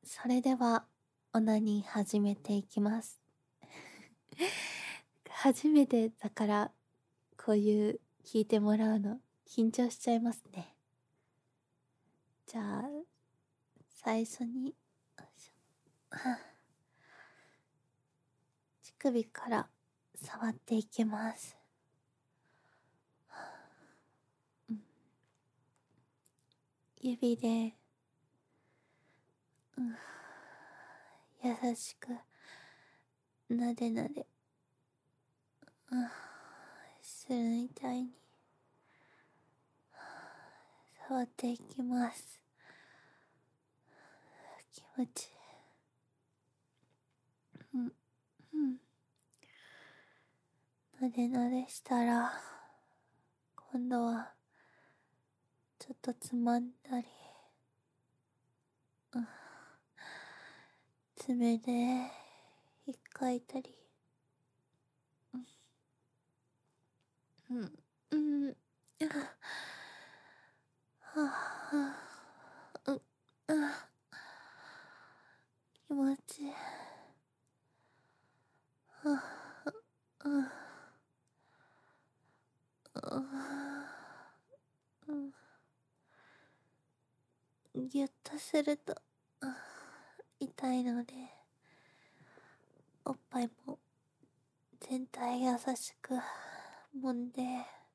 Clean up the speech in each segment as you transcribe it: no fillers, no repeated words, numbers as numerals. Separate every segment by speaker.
Speaker 1: それではオナニー始めていきます。初めてだからこういう聞いてもらうの緊張しちゃいますね。じゃあ最初に乳首から触っていきます。指で、優しくなでなでするみたいに触っていきます。気持ちいい。なでなでしたら今度はちょっとつまんだり、爪で引っかいたり、気持ちいい。ギュッとすると痛いので、おっぱいも全体優しく揉んで、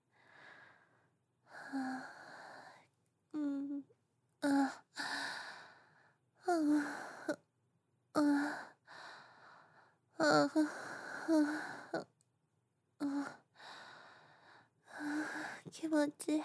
Speaker 1: 気持ちいい。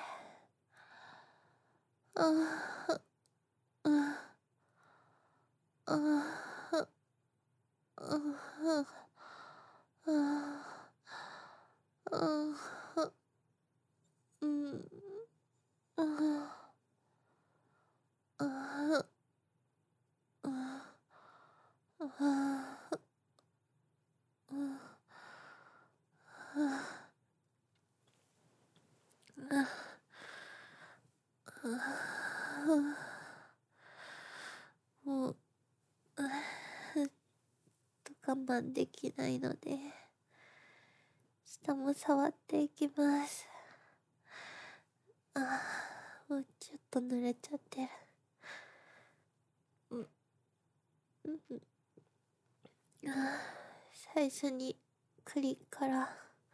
Speaker 1: もう我慢できないので下も触っていきます。もうちょっと濡れちゃってる。最初に栗から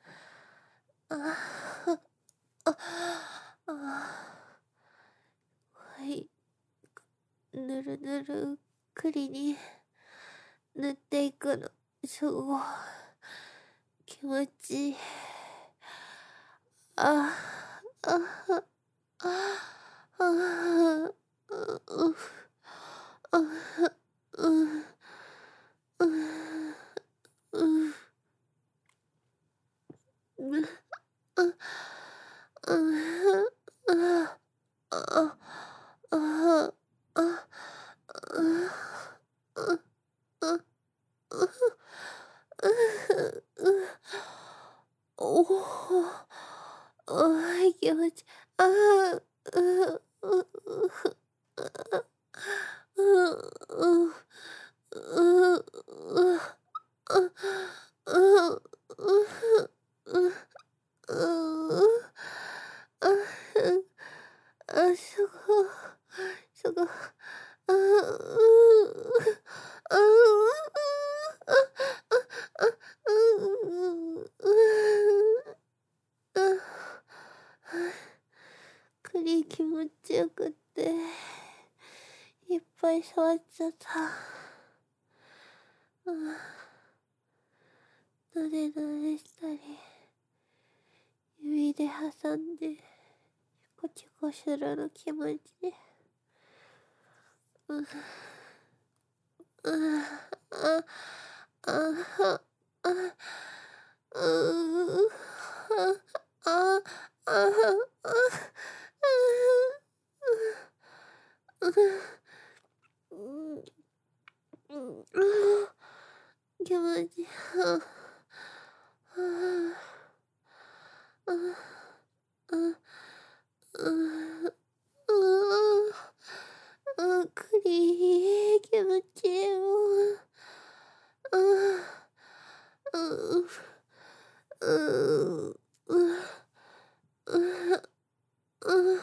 Speaker 1: はい、ぬるぬる栗に塗っていくのすごい気持ちいい。気持ちすごいすごい栗気持ちよくっていっぱい触っちゃった。なでなでしたり指で挟んでチコチコするの気持ちいい。気持ちいい。 くり気持ちいいもん。ううううう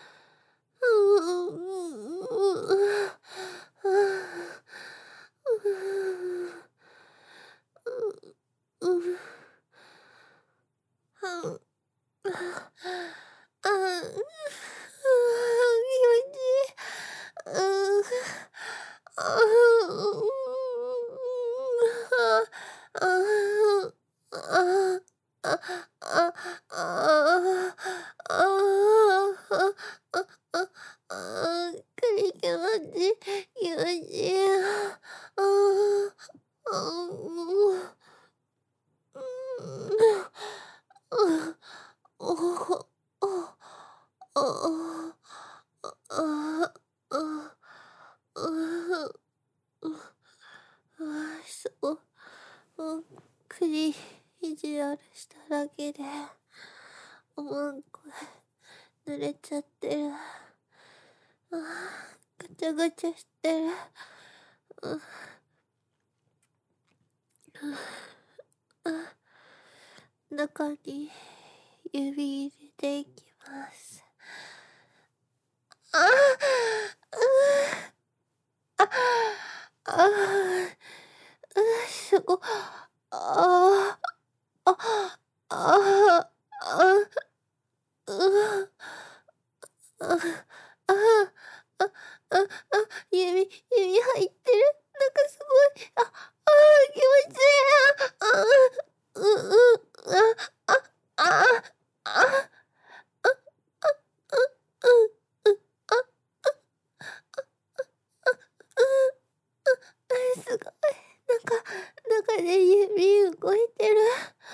Speaker 1: そう、首意地悪しただけで、おまんこ濡れちゃってる。ガチャガチャしてる。中に指入れていきます。すご、指入ってる。なんかすごい、気持ちいい。すごい。中で指動いてる。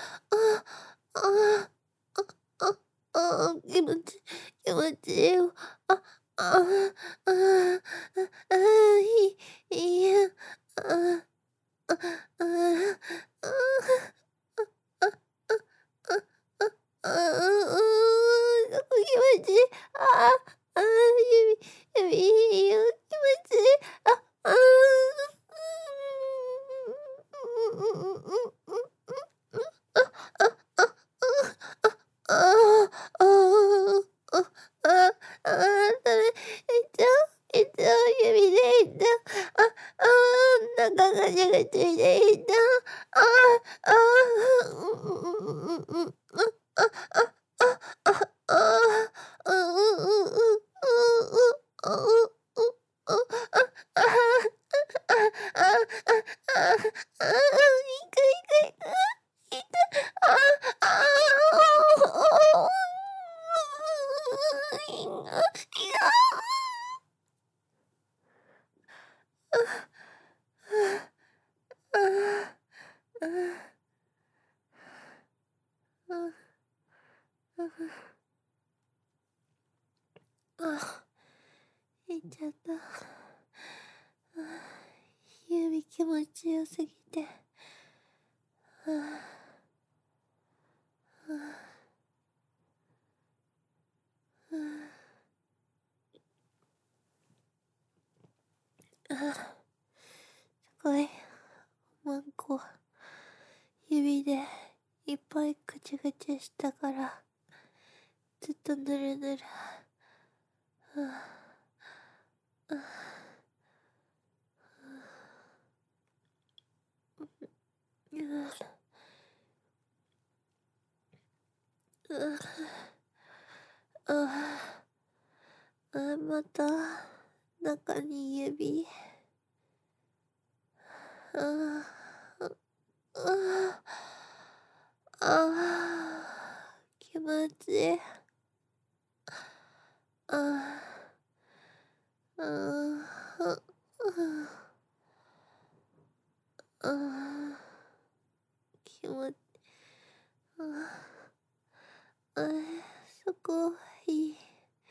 Speaker 1: 気持ちいいよ。いいや。気持ちいい。指、気持ちいい。指でいった。中がじゃがついていった。いっちゃった。指気持ちよすぎて。すごい。マンコ、指でいっぱいぐちぐちしたから、ずっとぬるぬる。また、中に指。気持ちいい。気持ち、そこ、いい。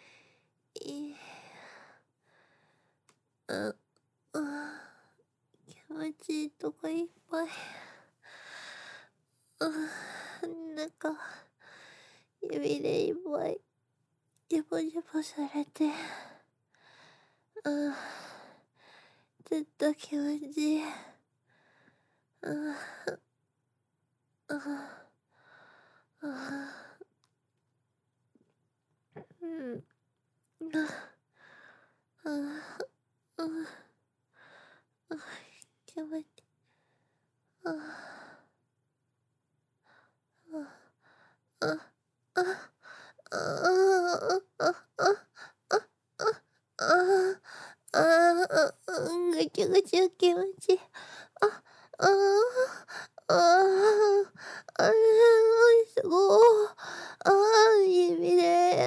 Speaker 1: 気持ちいいとこいっぱい。なんか、指でいっぱい、ジャボジャボされて。 ずっと気持ちいい。気持ちいい。ぐちゅぐちゅ気持ちいい。すごい。指で。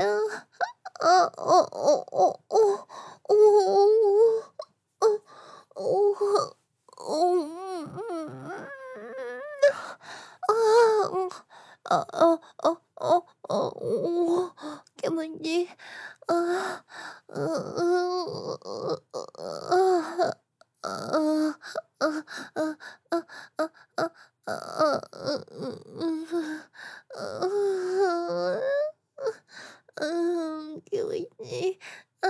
Speaker 1: 気持ちいい。気持ちいい。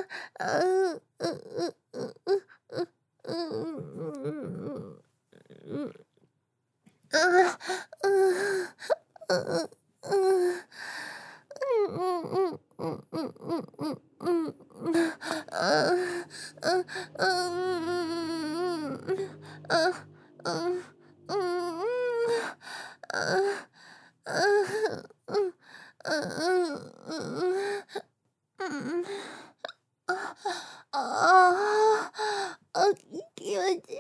Speaker 1: 気持ちいい。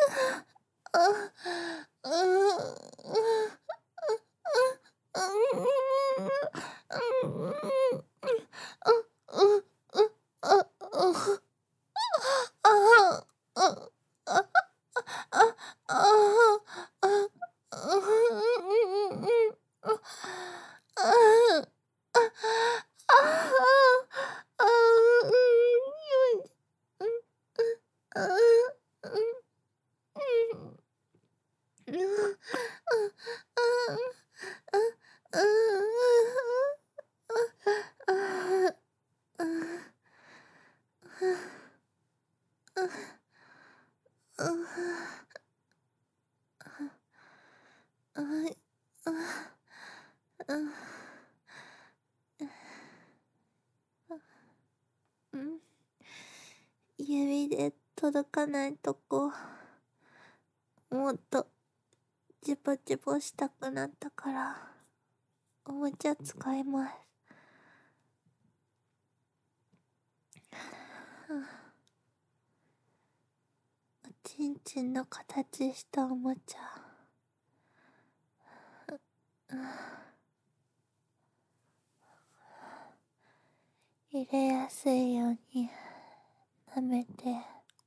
Speaker 1: 指で届かないとこ、もっとジポジポしたくなったから、おもちゃ使います。おちんちんの形したおもちゃ。入れやすいように舐めて。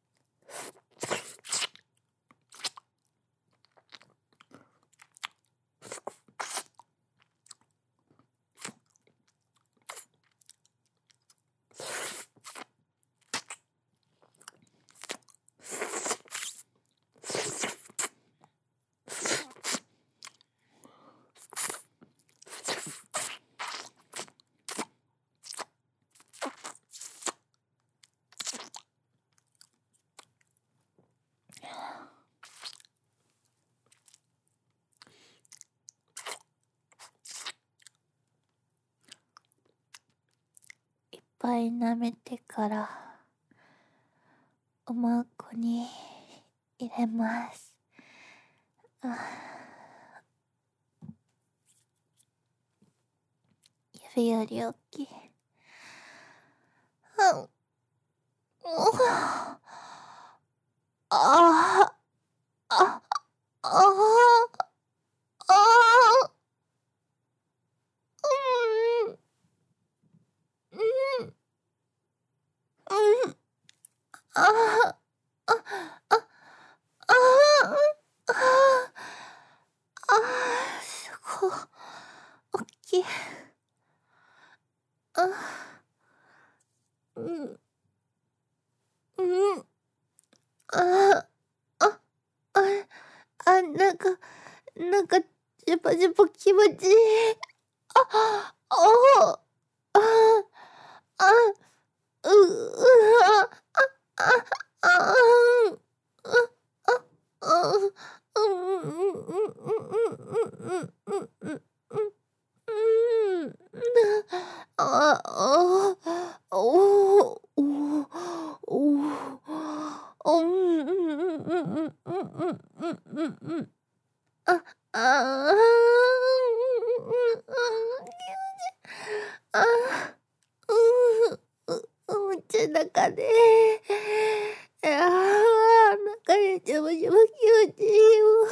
Speaker 1: いっぱい舐めてからおまんこに入れます。指より大きい。すごい大きい。なんか、ジュポジュポ気持ちいい。 おもちゃの中で、中でジャバジャバ気持ちいいわ。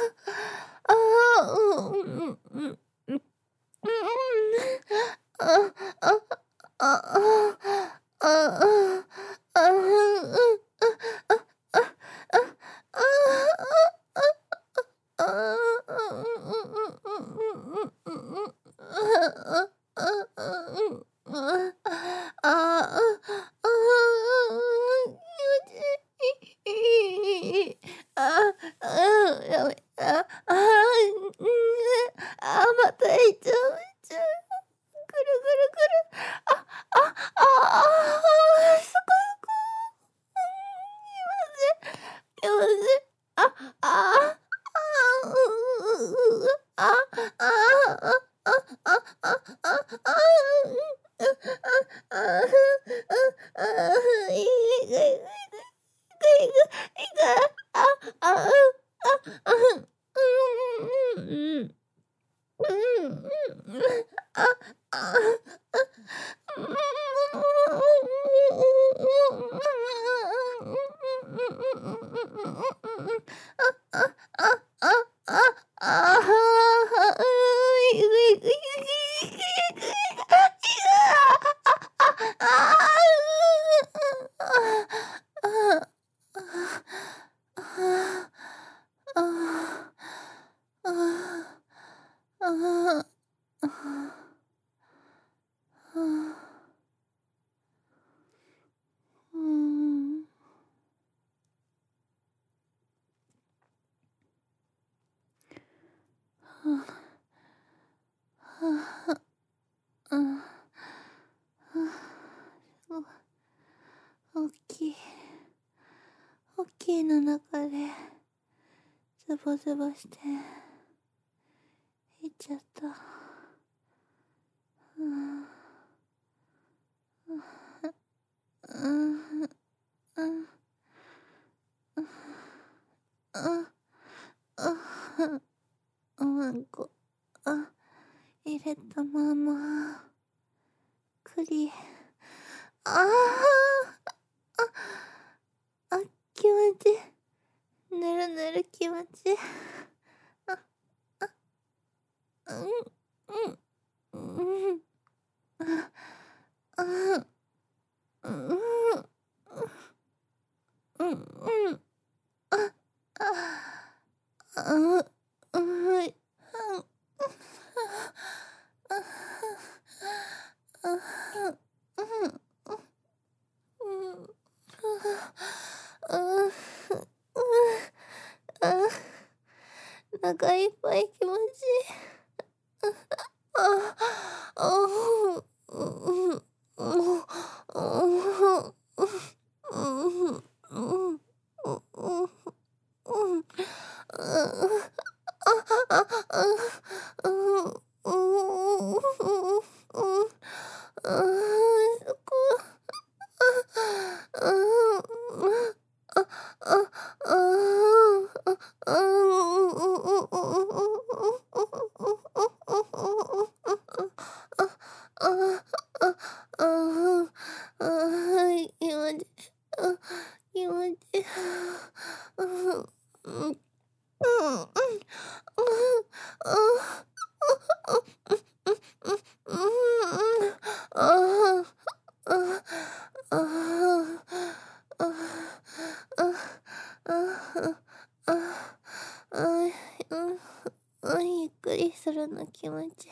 Speaker 1: またいちゃう。ぐるぐるぐる。そこそこ。すいません。大きいの中でズボズボしていっちゃった。うんこ入れたまま栗気持ちいい。ぬるぬる気持ちいい。お腹いっぱい気持ちいい。ゆっくりするの気持ちいい。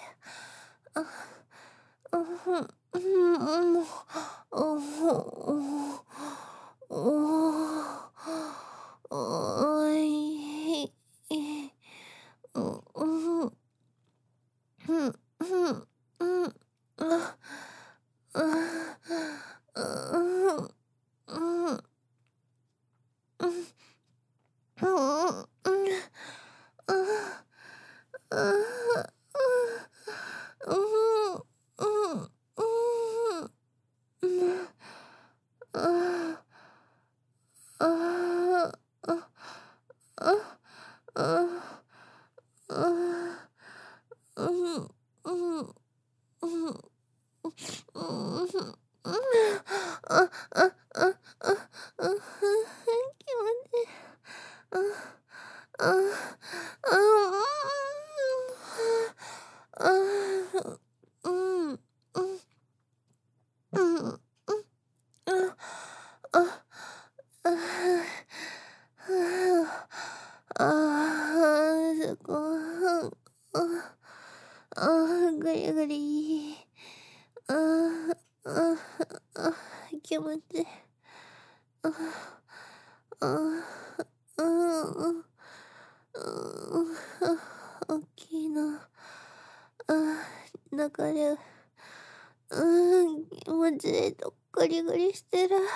Speaker 1: ぐりぐり。気持ちいい。大きいな。流れ。気持ちいいとグリグリしてる。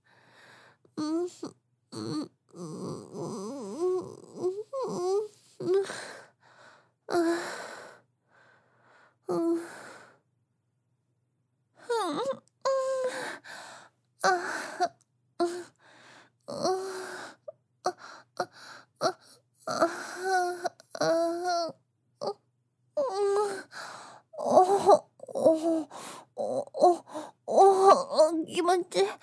Speaker 1: 気持ちいい。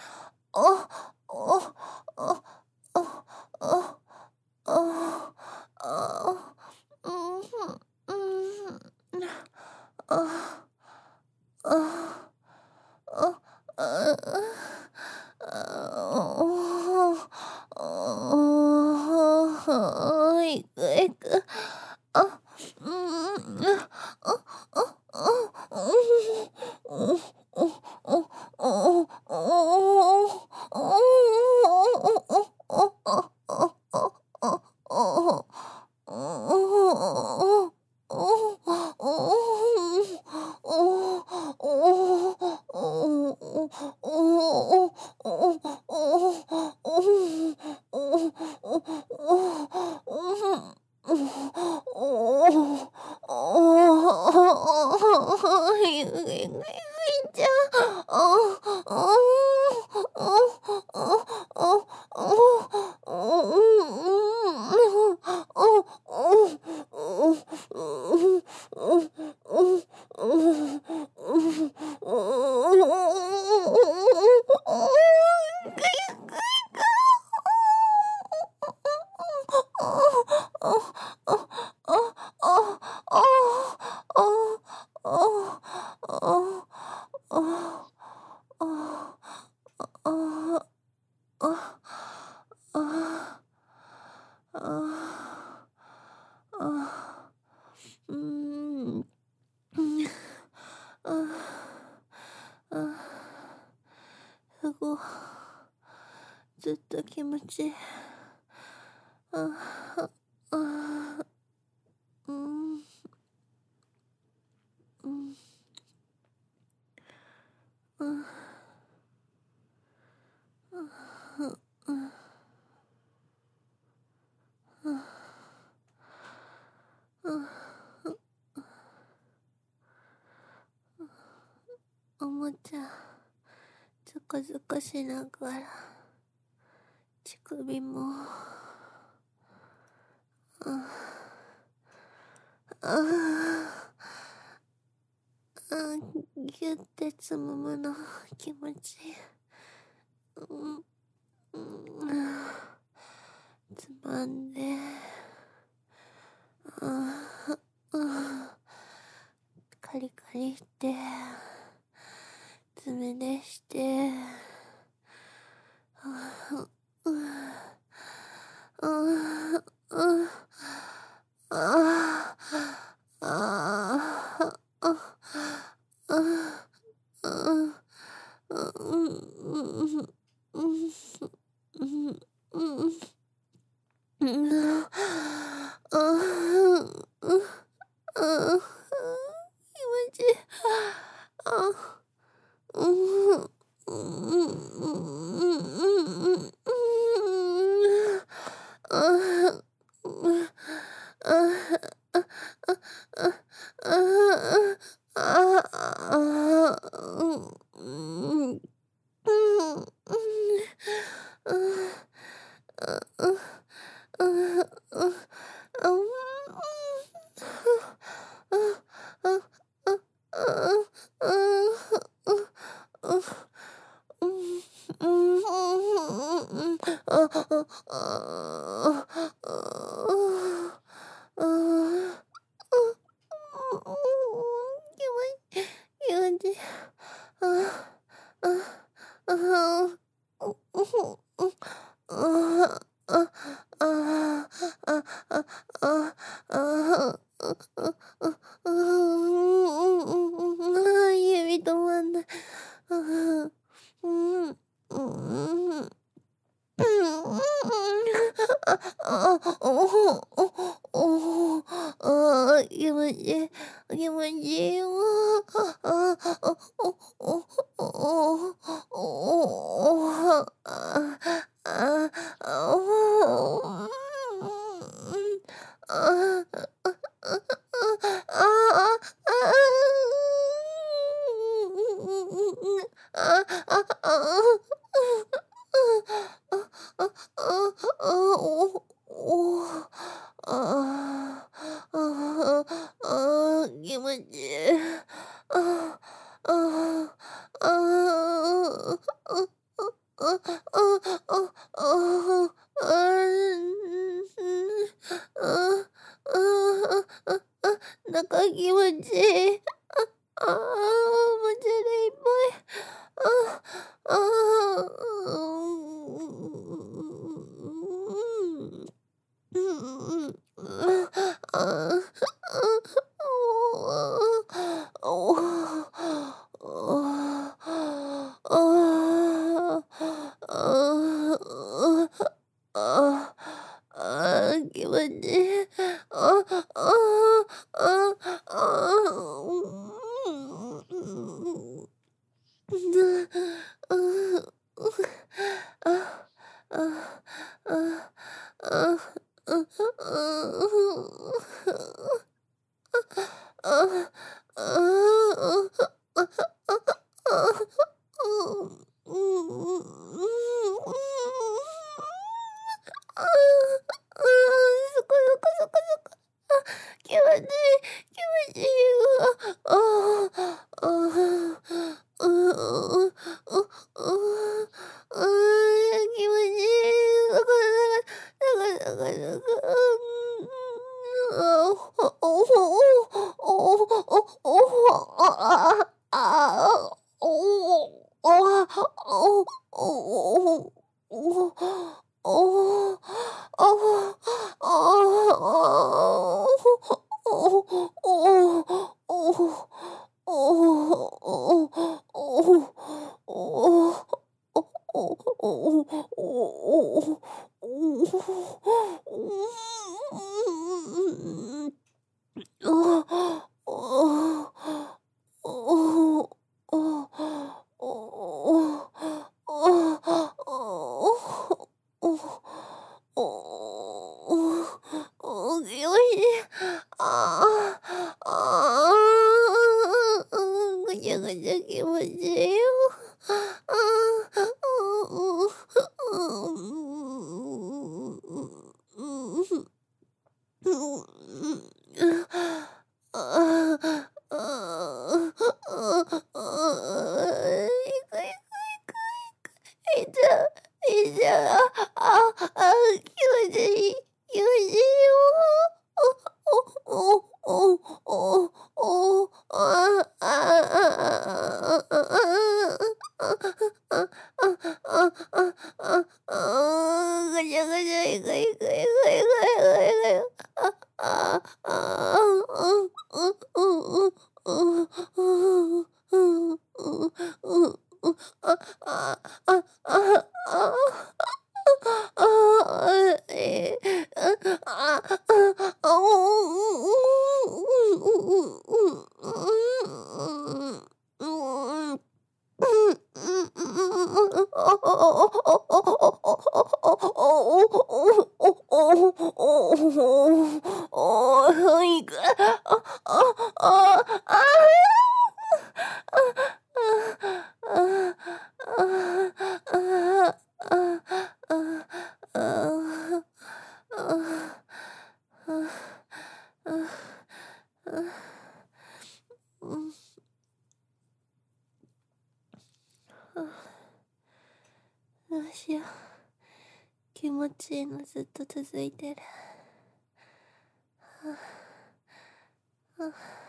Speaker 1: ずっと気持ちいい。おもちゃずかずかしながら乳首もギュってつむむの気持ちいい。つまんでカリカリして爪でして指止まんない。気持ちいい。気持ちいいよ。気持ちいい。なんか気持ちいい。もうちょいいっぱい。気持ちいい。気持ちいい。気持ちいい気持ちいぐちゃぐちゃ気持ちいいよ。気持ちいい。気持ちいいよ。ぐちゃぐちゃいくいくいくいくいくいくい。 いく。どうしよう。気持ちいいのずっと続いてる。